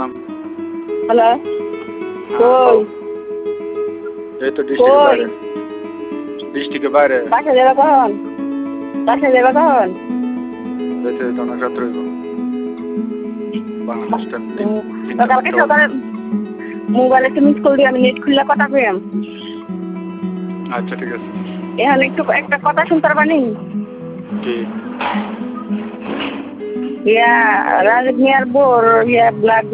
সালাম। হ্যালো হ্যাঁ, কই এই তো ডিস্ট্রিক্টের কই বাইরে। ডিস্ট্রিক্টের বাইরে। বাসা যাবে কখন বাসা যাবে কখন যেতে যেতে অনেক রাত রইব। বাংলাদেশ টাইম কালকে 3টা। সকালে মোবাইলে একটু মিস কল দিয়ে আমি নেট খুললে কথা পেলাম। আচ্ছা ঠিক আছে। এখানে একটু একটা কথা শুনতে পারবানি? কি? ইয়া রাজীব মিয়ার বোর ইয়া ব্লাড